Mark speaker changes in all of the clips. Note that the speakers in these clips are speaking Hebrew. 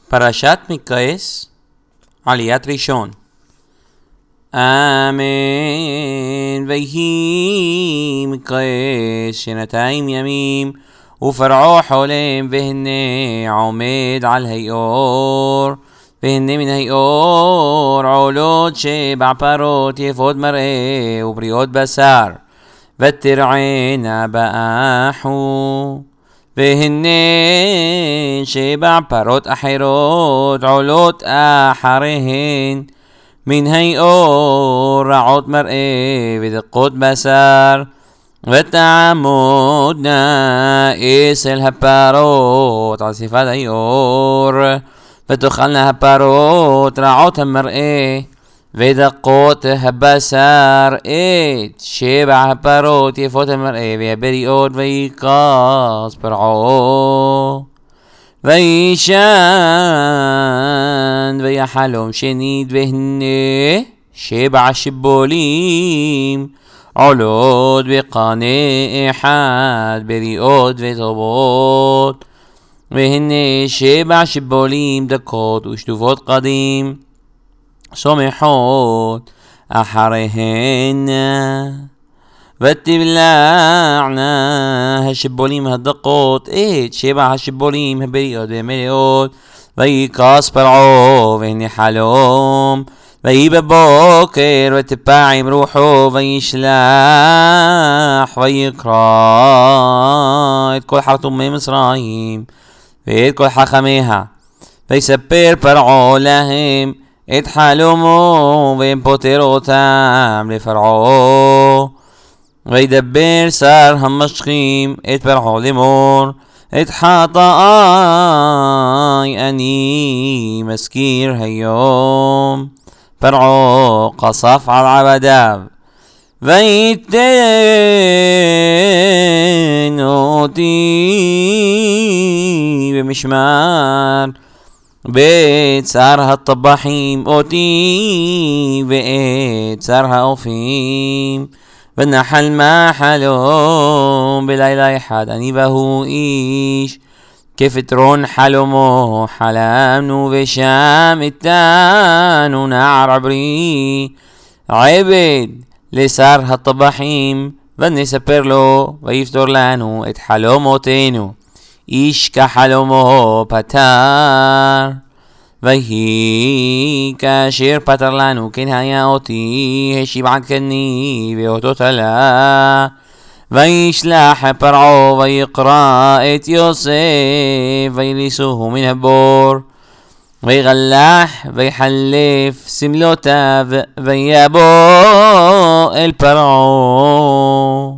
Speaker 1: פרשת מקראס, עליית ראשון. אמן. ויהי מקראס 2 ימים, ופרעה חולם, והנה עומד על היאור, והנה מן היאור עולות 7 פרות יפות מראה ובריאות בשר, ותרענה באחו. והנה 7 פרות אחרות עולות אחריהן מן היאור, רעות מראה ודקות בשר, ותעמודנה 10 הפרות על שפת היאור, ותאכלנה הפרות רעות המראה ודקות הבשר את 7 הפרות יפות המראה והבריאות. ויקץ פרעה וישן ויחלום שנית, והנה 7 שיבולים עולות בקנה אחד בריאות וטובות, והנה 7 שיבולים דקות ושטופות קדים סומחות אחריהן, ותבלענה השיבולים הדקות את 7 השיבולים הבריאות והמלאות. ויקץ פרעה והנה חלום, ויהי בבוקר ותפע עם רוחו, וישלח ויקרא את כל חכמי מצרים ואת כל חכמיה, ויספר פרעה להם את חלומו, ויפוטר אותם לפרעה. וידבר שר המשכים את פרעה לאמור, את חטאי אני מזכיר היום. פרעה קסף על עבדיו, ויתן אותי במשמר בית שר הטבחים אותי ואת שר האופים, ונחל מה חלום בלילה אחד אני והוא איש, כפתרון חלומו חלמנו, ושם איתנו נער עברי עבד לשר הטבחים, ונספר לו ויפתור לנו את חלומותינו, איש כחלומו פתר. ויהי כאשר פתר לנו כן היה אותי, השיב עדכני ואותות עלה. וישלח פרעה ויקרא את יוסף, ויליסוהו מן הבור, ויגלח ויחלף סמלותיו, ויבוא אל פרעה.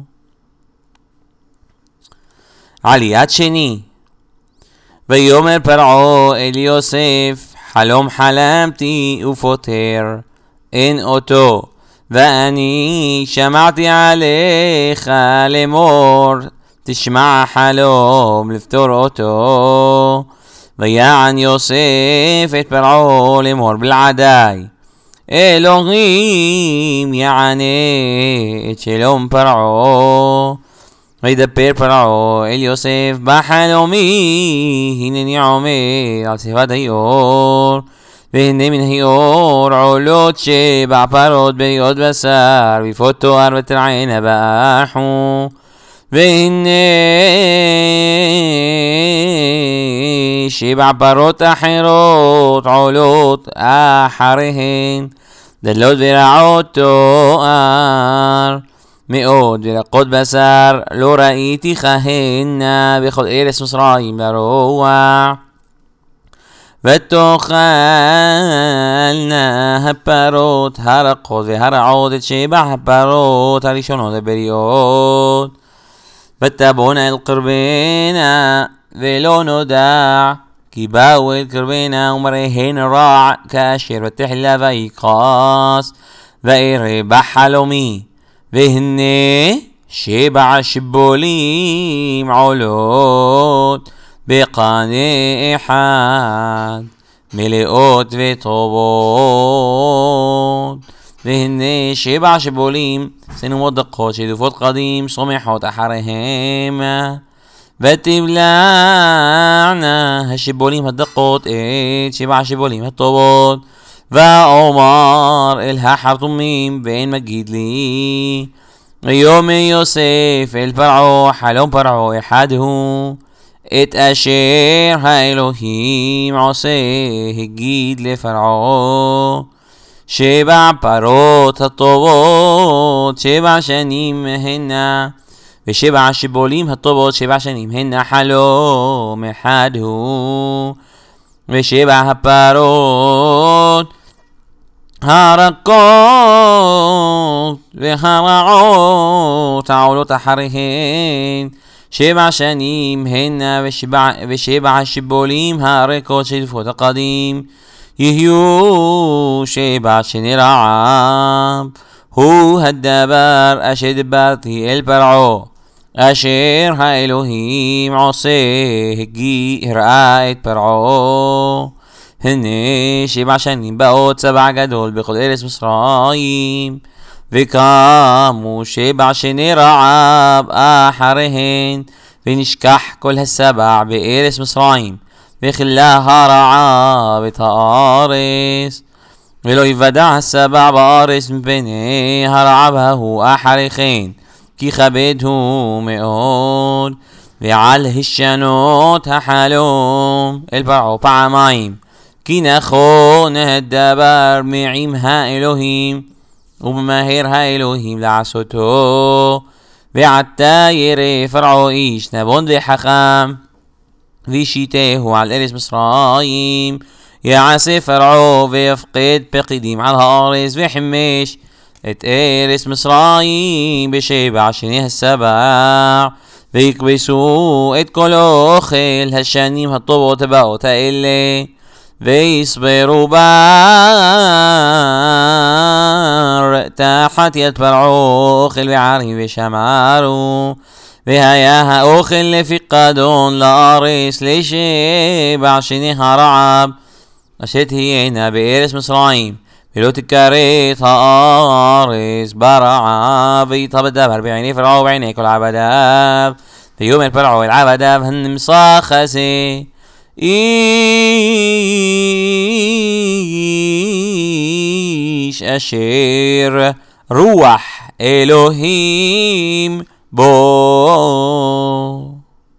Speaker 1: עליית שני. ויאמר פרעה אל יוסף, חלום חלמתי ופותר אין אותו, ואני שמעתי עליך לאמור, תשמע חלום לפתור אותו. ויען יוסף את פרעה לאמור בלעדי, אלוהים יענה את שלום פרעה. וידבר פרעה אל יוסף בחלומי, הנני עומד על שפת היאור, והנה מן היאור עולות 7 פרות בריאות בשר ויפות תואר, ותרענה באחו. והנה 7 פרות אחרות עולות אחריהן, דלות ורעות תואר מאוד ורקות בשר, לא ראיתי כהנה בכל ארץ מצרים ברוע. ותאכלנה הפרות הרקות והרעות את 7 הפרות הראשונות הבריאות, ותבואנה אל קרבנה ולא נודע, כי באו אל קרבנה ומראיהן רע, כאשר ותחלה ויקץ ואראה בחלומי, והנה 7 שיבולים עולות בקנה אחד מלאות וטובות. והנה 7 שיבולים סנומות דקות שטופות קדים סומחות אחריהם, ותבלענה השיבולים הדקות את 7 השיבולים הטובות. ואומר אל החרטומים ואין מגיד לי. ויאמר יוסף אל פרעה חלום פרעה אחד הוא, את אשר האלוהים עושה הגיד לפרעה. 7 פרות הטובות 7 שנים הנה, ו7 השיבולים הטובות 7 שנים הנה חלום אחד הוא. ו7 הפרות הרכות והרעות העולות אחריהן 7 שנים הנה, ו7 השיבולים הריקות שדפות הקדים יהיו 7 שני רעב. הוא הדבר אשר דיברתי אל פרעה, אשר האלוהים עושה הראה את פרעה. הנה 7 שנים באות צבא גדול בכל ארץ מצרים, וקמו 7 שני רעב אחריהן, ונשכח כל 7 בארץ מצרים, וכלה הרעב את הארץ, ולא יוודע 7 בארץ מפני הרעב ההוא אחריכן, כי כבד הוא מאוד. ועל השנות החלום אל פרעה פעמיים, כי נכון הדבר מעם האלוהים, וממהר האלוהים לעשותו. ועתה ירא פרעה איש נבון וחכם, וישיתהו על ארץ מצרים. יעשה פרעה ויפקד פקידים על הארץ, וחימש את ארץ מצרים ב7 שני השבע, ויקבסו את כל אוכל השנים הטובות הבאות האלה, ויסברו בר תחת יד פרעה אוכל וערים ושמרו. והיה האוכל לפיקדון לארץ ל7 שני הרעב אשר תהיינה בארץ מצרים, ולא תכרת הארץ ברעב. ויטב הדבר בעיני פרעה ובעיני כל עבדיו. ויאמר פרעה אל עבדיו הנמשך הזה, איש אשר רוח אלוהים בו.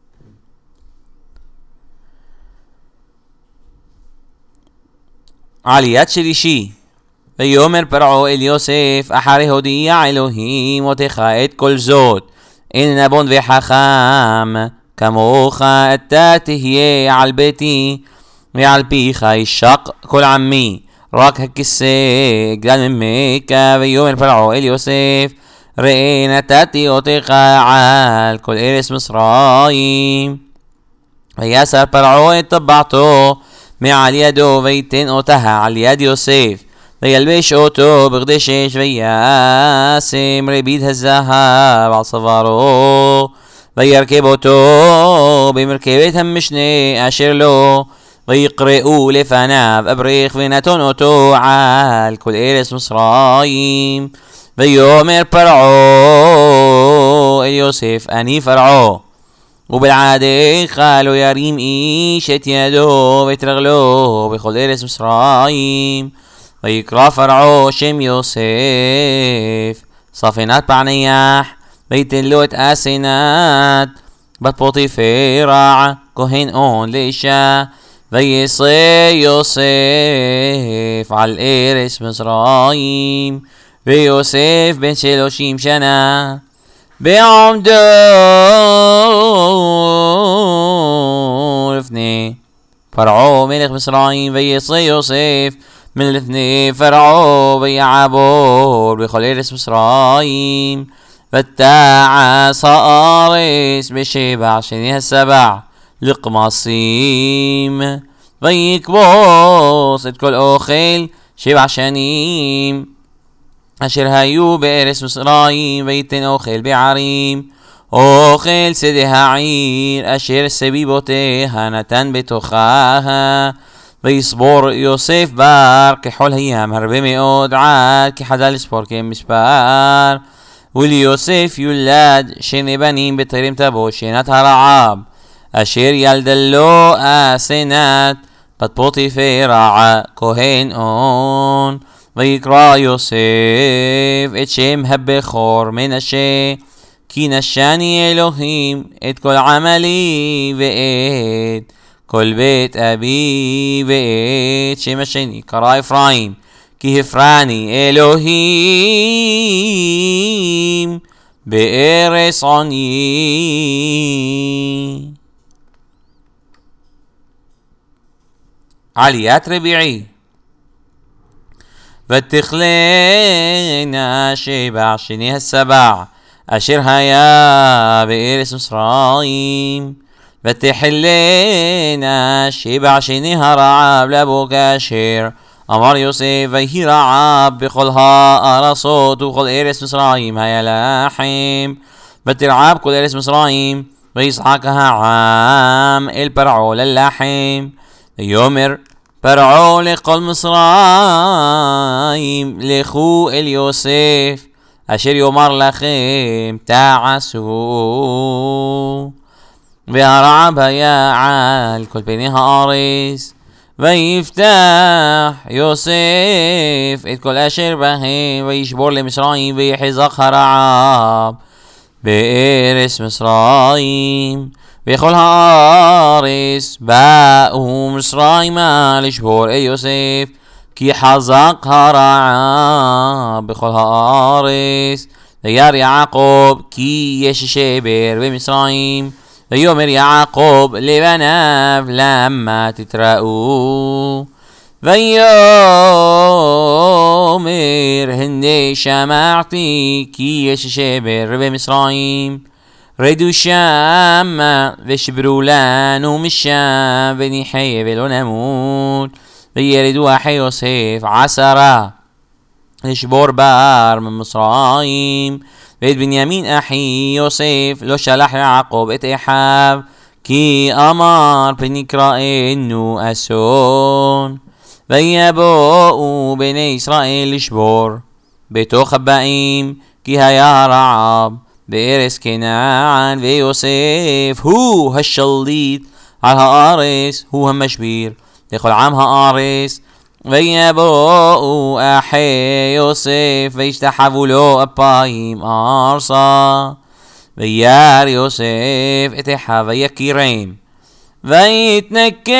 Speaker 1: עליית שלישי. ויאמר פרעה אל יוסף אחרי הודיע אלוהים אותך את כל זאת, אין נבון וחכם כמוך אתה תהיה על ביתי, ועל פיך ישק כל עמי, רק הכיסא גדל ממך. ויאמר פרעה אל יוסף ראה נתתי אותך על כל ארץ מצרים. ויסר פרעה את טבעתו מעל ידו, ויתן אותה על יד יוסף, וילבש אותו בגדי שש, וישם ריבית הזהב על צווארו, וירכב אותו במרכבת המשנה אשר לו, ויקראו לפניו אברך, ונתן אותו על כל ארץ מצרים. ויאמר פרעה אל יוסף אני פרעה, ובלעדיך לא ירים איש את ידו ואת רגלו בכל ארץ מצרים. ויקרא פרעה שם יוסף ספנת פעניח, ויתן לו את אסנת בת פוטיפרע כהן און לאישה. וישא יוסף על ארץ מצרים, ויוסף בן 30 שנה בעומדו לפני פרעה מלך מצרים. וישא יוסף من לפני פרעה ויעבור בכל ארץ מצרים. ותעש הארץ ב7 שני השבע לקמסים, ויקבוס את כל אוכל 7 שנים אשר היו בארץ מצרים, ויתן אוכל בערים, אוכל שדה העיר אשר סביבותיה נתן בתוכה. ויסבור יוסף בר כחול הים הרבה מאוד, עד כי חדל לספור כמספר. וליוסף יולד שני בנים בטרם תבוא שנת הרעב אשר ילדלו אסנת בת פוטיפרה כהן און ויקרא יוסף את שם הבכור מנשה כי נשני אלוהים את כל עמלי ואת כל בית אבי ואת שם השני קרא אפרים כי הפרני אלוהים בארץ עוני. עליית רביעי. ותכלנה שבע שני הסבע אשר היה בארץ מצרים ותחלנה שבע שני הרעב לבוא כאשר אמר יוסף ויהי רעב בכל הארצות וכל ארץ מצרים היה לחם ותרעב כל ארץ מצרים ויצחק העם אל פרעה ללחם ויאמר פרעה לכל מצרים לכו אל יוסף אשר יאמר לכם תעשו והרעב היה על כל פני הארץ ויפתח יוסף את כל אשר בהם וישבור למצרים ויחזק הרעב בארץ מצרים וכל הארץ באו מצרימה לשבור את יוסף כי חזק הרעב בכל הארץ וירא יעקב כי יש שבר במצרים ויאמר יעקב לבניו למה תתראו ויאמר הנה שמעתי כי יש שבר במצרים רדו שמה ושברו לנו משם ונחיה ולא נמות וירדו אחי יוסף 10 לשבור בר ממצרים ואת בנימין אחי יוסף לא שלח יעקב את אחיו כי אמר פן יקראנו אסון ויבואו בני ישראל לשבור בתוך הבאים כי היה רעב בארץ כנען ויוסף הוא השליט על הארץ הוא המשביר לכל עם הארץ ויבואו אחי יוסף וישתחוו לו אפיים ארצה וירא יוסף את אחיו ויכירם ויתנכר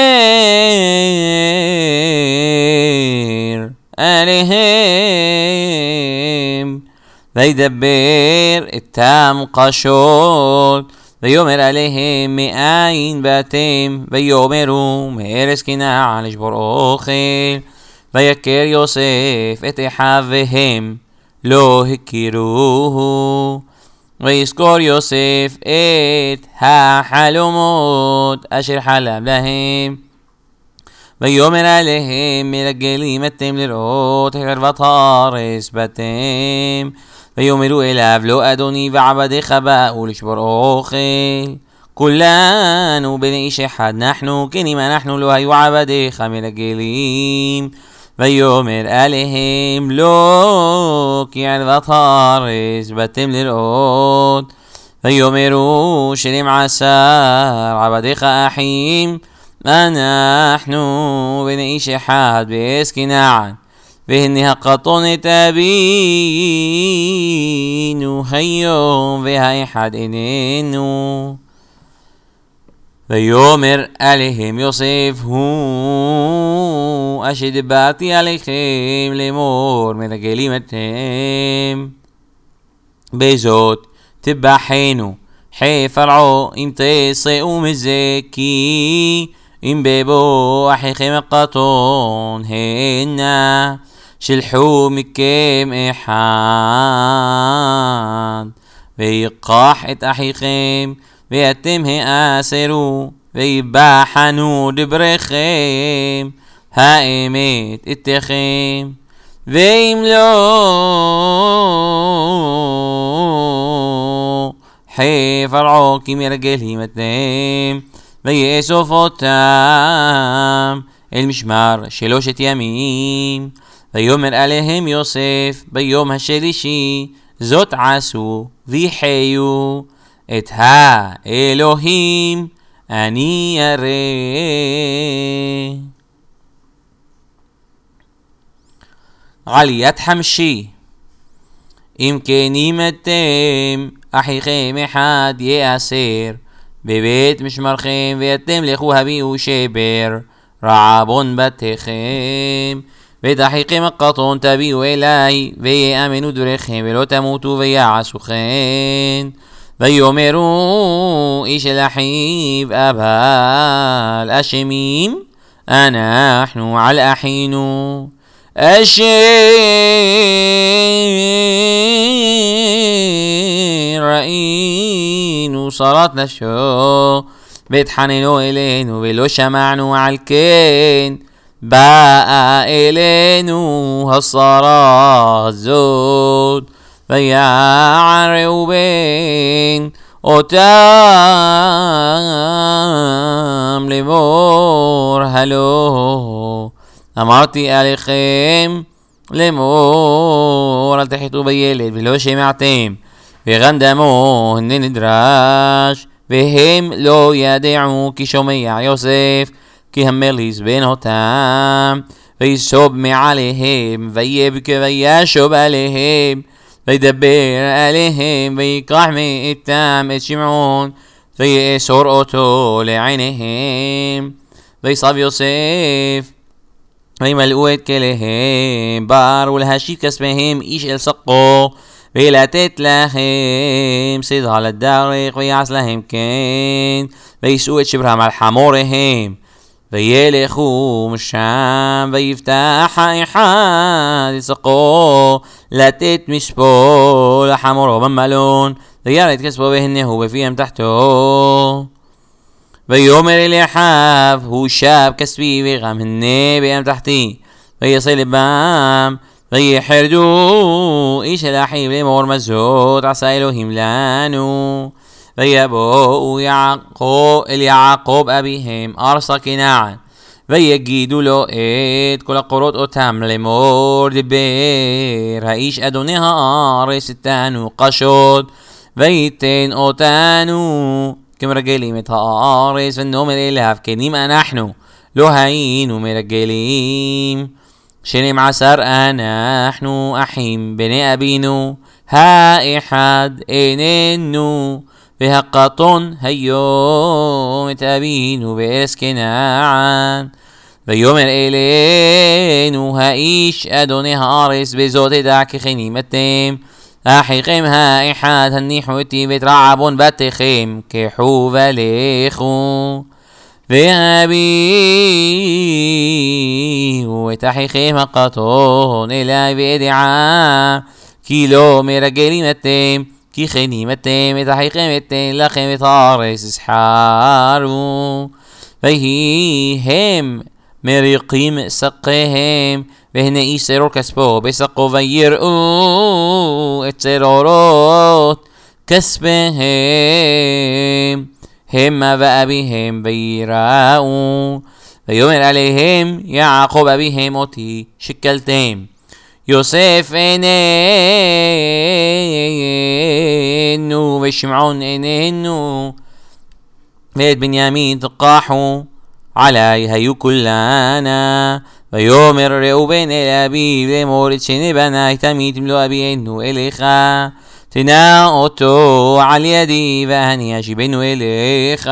Speaker 1: עליהם וידבר איתם קשות ויאמר עליהם מאין באתם ויאמרו מארץ כנען לשבור אוכל ויכר יוסף את אחיו והם לא הכירוהו ויזכור יוסף את החלומות אשר חלם להם ויאמר עליהם מרגלים אתם לראות חרבת הארץ באתם ויאמרו אליו לא אדוני ועבדיך באו לשבור אוכל כולנו בני איש אחד אנחנו כנים אנחנו לא היו עבדיך מרגלים ויאמר עליהם לא כי ערבת הארץ באתם לראות ויאמרו 12 עבדיך אחים אנחנו בני איש אחד בארץ כנען והנה הקטונת אבינו היום והאחד איננו ויאמר עליהם יוסף הוא אשר דיברתי עליכם לאמור מרגלים אתם בזאת תבחנו חי פרעה אם תצאו מזה כי אם בבוא אחיכם הקטון הנה שלחו מכם אחד ויקח את אחיכם ואתם האסרו ויבחנו דבריכם האמת איתכם ואם לא חי פרעה כי מרגלים אתם ויאסוף אותם אל משמר 3 ימים ויאמר עליהם יוסף ביום השלישי זאת עשו ויחיו את האלוהים אני ירא. עליית חמשי. אם כן אתם אחיכם אחד יאסר בבית משמרכם ואתם לכו הביאו שבר רעבון בתיכם ואת אחיכם הקטון תביאו אליי ויאמנו דבריכם ולא תמותו ויעשו כן. ויאמרו איש אל אחיו אבל אשמים אנחנו על אחינו אשר ראינו שרת נפשו והתחננו אלינו ולא שמענו על כן באה אלינו השרה הזאת ויען ראובן אותם לאמור הלא אמרתי עליכם לאמור אל תחטאו בילד ולא שמעתם וגם דמו הנה נדרש והם לא ידעו כי שומע יוסף כי המליס בין אותם ויסוב מעליהם ויבכה וישוב עליהם וידבר עליהם ויקח מאיתם את שמעון ויאסור אותו לעיניהם ויסב יוסף וימלאו את כליהם בר ולהשיב כספיהם איש אל שקו ולתת להם סדרה לדרך ויעש להם כן וישאו את שברם על חמוריהם וילכו משם ויפתח האחד את שקו לתת משפו לחמורו במלון וירא את כספו והנהו בפיהם תחתו ויאמר אל אחיו הושב כספי וגם הנה בהם תחתי ויصل לבם ויחרדו איש אל אחיו לאמור מה זאת עשה אלוהים לנו ויבואו אל יעקב אביהם ארצה כנען ויגידו לו את כל הקורות אותם לאמור דבר האיש אדוני הארץ איתנו קשות וייתן אותנו כמרגלים את הארץ ונאמר אליו כנים אנחנו לא היינו מרגלים 12 אנחנו אחים בני אבינו האחד איננו והקטון היום את אבינו בארץ כנען ויאמר אלינו האיש אדוני הארץ בזאת תדע ככנים אתם אחיכם האחד הניחו אותי ואת רעבון בתיכם קחו ולכו והביאו את אחיכם הקטון אליי וידעה כי לא מרגלים אתם כי כנים אתם את אחיכם אתן לכם את הארץ הסחרו ויהי הם מריקים שקיהם והנה איש צרור כספו בשקו ויראו את צרורות כספיהם המה ואביהם ויראו ויאמר עליהם יעקב אביהם אותי שקלתם יוסף איננו ושמעון איננו ואת בנימין תקחו עלי היו כולנה ויאמר ראובן אל אביו לאמור את שני בניי תמיד תמלוא אבינו אליך תנא אותו על ידי ואני אשיבנו אליך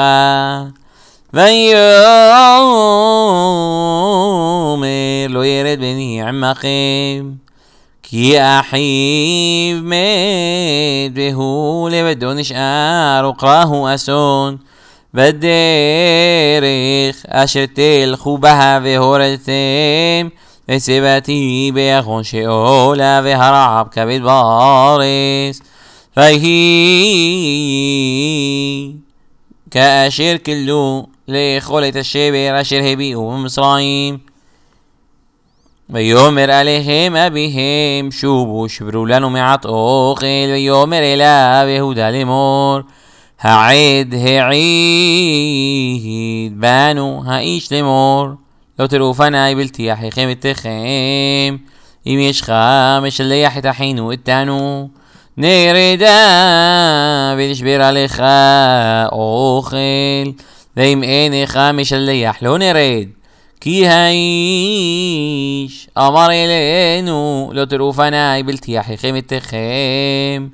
Speaker 1: ויאמר לא ירד בני עמכם כי אחיו מת והוא לבדו נשאר וקראהו אסון בדרך אשר תלכו בה והורדתם וציוויתי ביכון שאולה והרעב כבד בארץ ויהי כאשר כלו לאכול את השבר אשר הביאו במצרים ויאמר עליהם אביהם שובו שברו לנו מעט אוכל ויאמר אליו יהודה לאמור העד העיד בנו האיש לאמור לא תראו פניי בלתי אחיכם אתכם אם ישך משלח את אחינו איתנו נרדה ונשבר עליך אוכל, ואם אינך משלח לא נרד. כי האיש אמר אלינו לא תראו פניי בלתי אחיכם אתכם.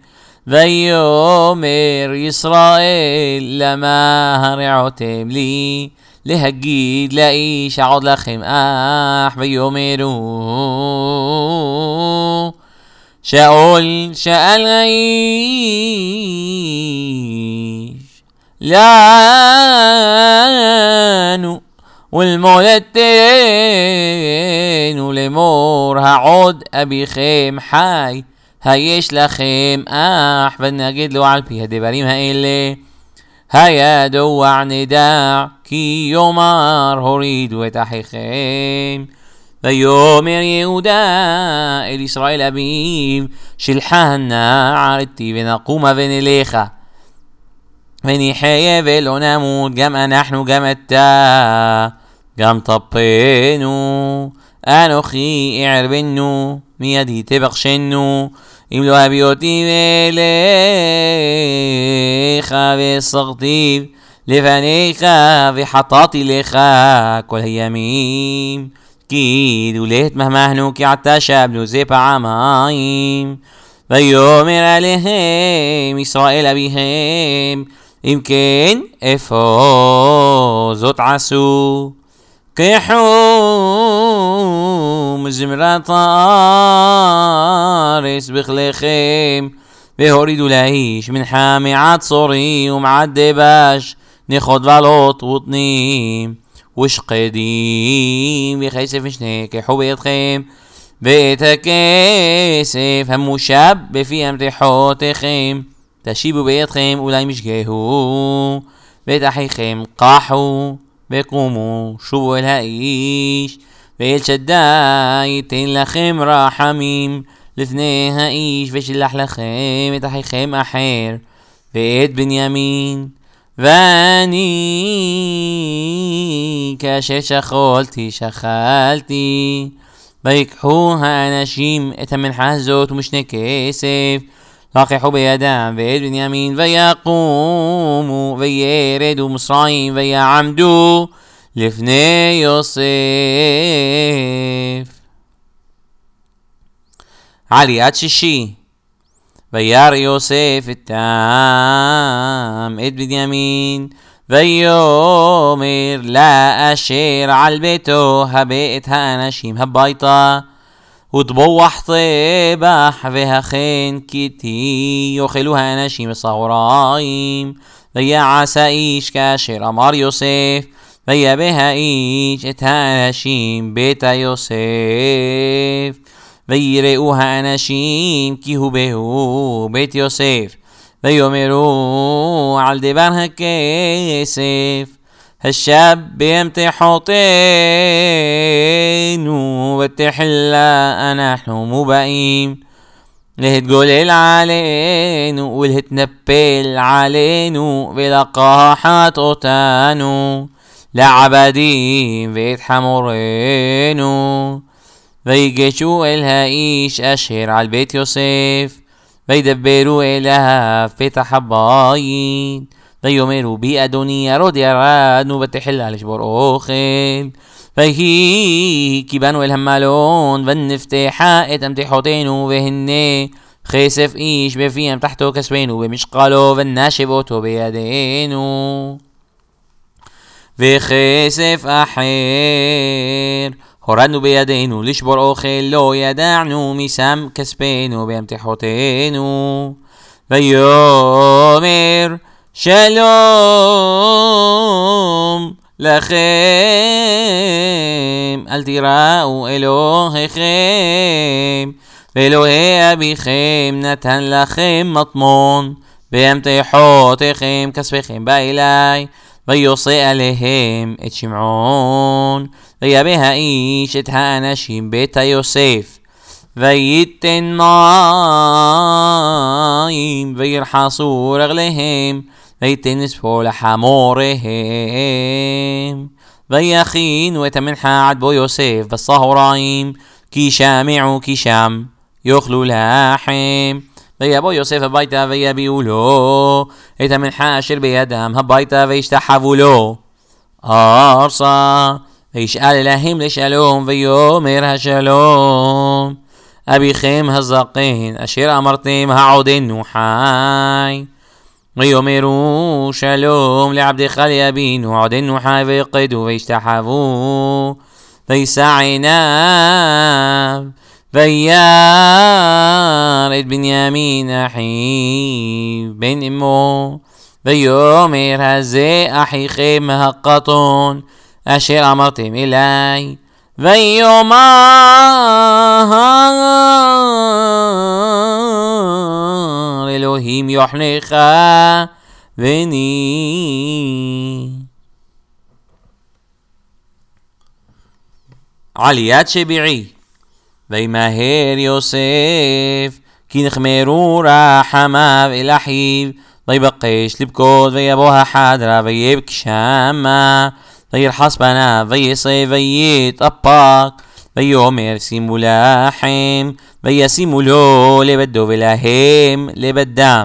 Speaker 1: ויאמר ישראל למה הרעותם לי להגיד לאיש אעוד לכם אח. ויאמרו שאול שאל האיש לנו ולמולדתנו לאמור העוד אביכם חי היש לכם אח. ונגיד לו על פי הדברים האלה הידוע נדע כי יאמר הורידו את אחיכם. ויאמר יהודה אל ישראל אביו שלחנה ערתי ונקומה ונלכה ונחיה ולא נמות גם אנחנו גם אתה גם טפנו אנוכי אערבנו מידי תבחשנו אם לא הביא אותי אליך וסרתיו לפניך וחטאתי לך כל הימים. כי דולת מהמהנו כי עתה שבנו זה פעמיים. ויאמר עליהם ישראל אביהם אם כן איפה זאת עשו. קחו מזמרת הארץ בכליכם והורידו לאיש מנחה מעט צורי ומעט דבש נכות ולוט ותנים ושקדים וכסף משנה. קחו בידכם ואת הכסף המושב בפי אמתחותיכם תשיבו בידכם אולי משגהו ואת אחיכם קחו וקומו שובו אל האיש ואל שדי ייתן לכם רחמים לפני האיש ושלח לכם את אחיכם אחר ואת בנימין. ואני כאשר שכלתי ויקחו האנשים את המנחה הזאת ומשנה כסף לקחו בידם ואת בנימין ויקומו וירדו מצרים ויעמדו לפני יוסף. עליית שישי. וירא יוסף איתם את בנימין ויאמר לאשר על ביתו הבא את האנשים הביתה וטבוח טבח והכן כיתי יאכלו האנשים הצהריים. ויעש האיש כאשר אמר יוסף ויבא האיש את האנשים בית יוסף ויראו האנשים כי הוא בהו בית יוסף ויאמרו על דבר הכסף השב באמתחותינו ותחילה אנחנו מובאים להתגולל עלינו ולהתנפל עלינו ולקחת אותנו לעבדים ואת חמורנו. ויגשו אל האיש אשר על בית יוסף וידברו אליו פתח הבית ויאמרו בי אדוני ירוד ירדנו ותחילה לשבור אוכל. ויהי כי באנו אל המלון ונפתחה את אמתחותינו והנה כסף איש בפי אמתחתו כספנו במשקלו ונשב אותו בידינו וכסף אחר הורדנו בידינו לשבור אוכל לא ידענו משם כספנו באמתחותינו. ויאמר שלום לכם אל תיראו אלוהיכם ואלוהי אביכם נתן לכם מטמון באמתחותיכם כספכם בא אליי. ויוסי עליהם את שמעון ויבא האיש את האנשים בית יוסף וייתן מים וירחסו רגליהם וייתן לספול חמוריהם ויכינו את המנחה עד בו יוסף בצהריים כי שמעו כי שם יאכלו לחם. ויבוא יוסף הביתה ויביאו לו את המנחה אשר בידם הביתה וישתחוו לו ארצה. וישאל להם לשלום ויאמר השלום אביכם הזקן אשר אמרתם העודנו חי. ויאמרו שלום לעבדך ליבינו עודנו חי ויqדו וישתחוו. וישא עיניו וירא את בנימין אחיו בן אמו ויאמר הזה אחיכם הקטון אשר אמרתם אלי. ויאמר אלוהים יחנך בני. עליית שביעי. וימהר יוסף כי נחמרו רחמיו אל אחיו ויבקש לבכות ויבוא החדרה ויבכי שמה וירחץ פניו ויסב ויתאפק ויאמר שימו לחם וישימו לו לבדו ולהם לבדם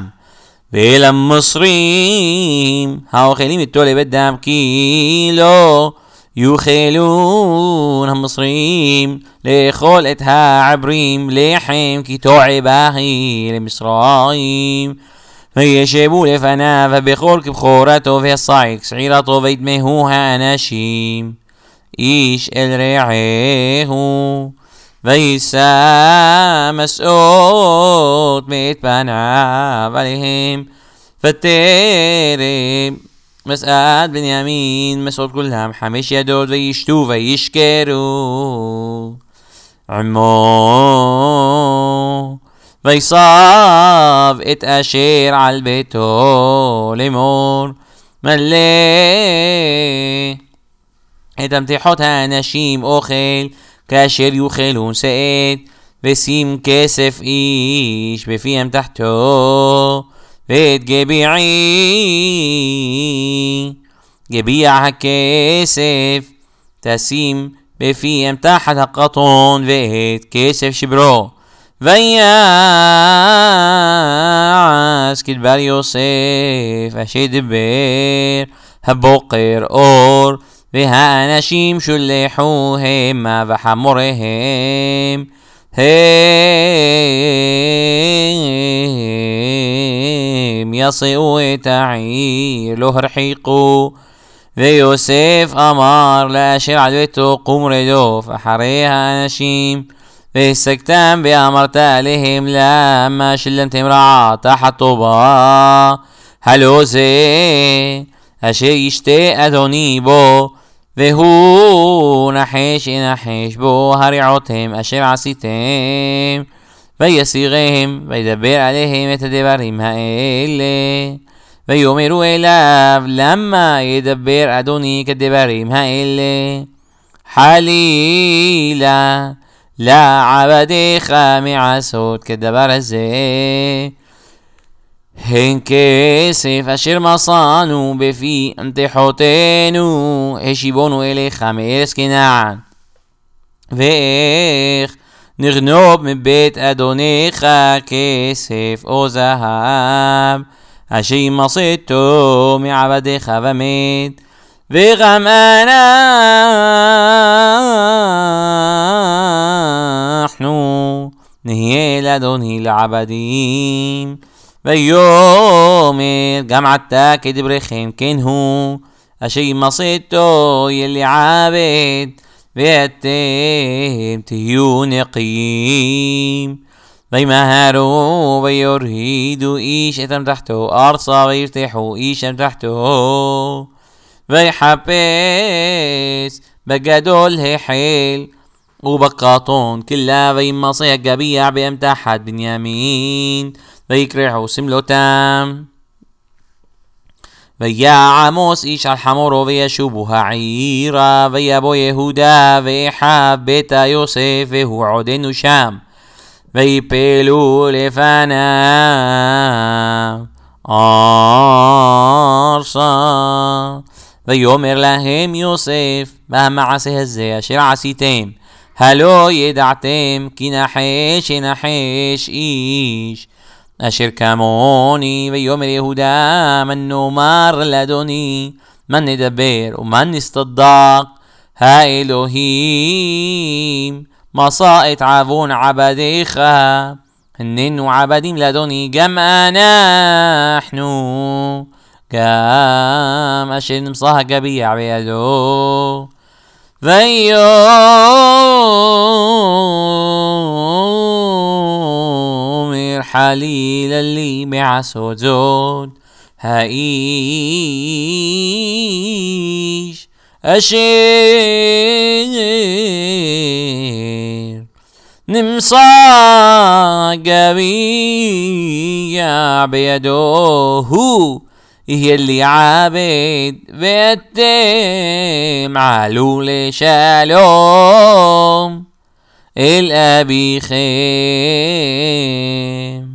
Speaker 1: ולמצרים האוכלים איתו לבדם כי לא יאכלון המצרים לאכול את העברים לחם כי תועבה היא למצרים. וישבו לפניו הבכור כבכורתו והשעיר כשעירתו וידמהו האנשים איש אל רעהו. וישא מסעות מאת פניו עליהם ותרם מסעת בנימין מסעות כולם 5 ידות וישתו וישכרו עמו. ויסב את אשר על ביתו לאמור מלא את המתחות האנשים אוכל כאשר יאכלון שאת ושים כסף איש בפי אמתחתו ואת גביע הכסף תשים בפי אמתחת הקטון ואת כסף שברו. ויעש כדבר יוסף אשר דבר הבוקר אור והאנשים שולחו המה וחמוריהם הם יצאו את העיר לא הרחיקו. ויוסף אמר לאשר על ביתו קום רדוף אחרי האנשים והשגתם ואמרת עליהם למה שילמתם רעה תחת טובה הלא זה אשר ישתה אדוני בו והוא נחש ינחש בו הרעותם אשר עשיתם. ויסירם וידבר עליהם את הדברים האלה ויאמרו אליו למה ידבר אדוני כדברים האלה חלילה לעבדיך מעשות כדבר הזה הן כסף אשר מסענו בפי אמתחותינו השיבונו אליך מארץ כנען ואיך נגנוב מבית אדונך כסף או זהב אשר ימסתו מעבדיך ומת וגם אנחנו נהיה לאדוני לעבדים. ויאמר גם עתה כדבריכם כן הוא אשר ימסתו יהיה לעבד ואתם תהיו נקיים. וימהרו ויורידו איש את אמתחתו ארצה וירתחו איש אמתחתו ויחפש בגדול החל ובקטון כלה וימסי הגביע באמתחת בנימין ויקרחו סמלותם. ויעמוס איש על חמורו וישובו העירה ויבוא יהודה ואחיו בית יוסף והוא עודנו שם ויפלו לפניו ארצה. ויאמר להם יוסף מה המעשה הזה אשר עשיתם הלא ידעתם כי נחש ינחש איש أشر كاموني ويومر يهودا من نمر لدني من ندبر ومن نستضاق ها إلهيم مصائت عبون عبديخا هنن عبدين لدني جمع نحن كام أشر نمصاها قبيع بيدو ويومر حليل اللي مع سجود هايش أشير نمصا قبيع بيدوه هي اللي عابد بيتم علول شالوم الأبي خيم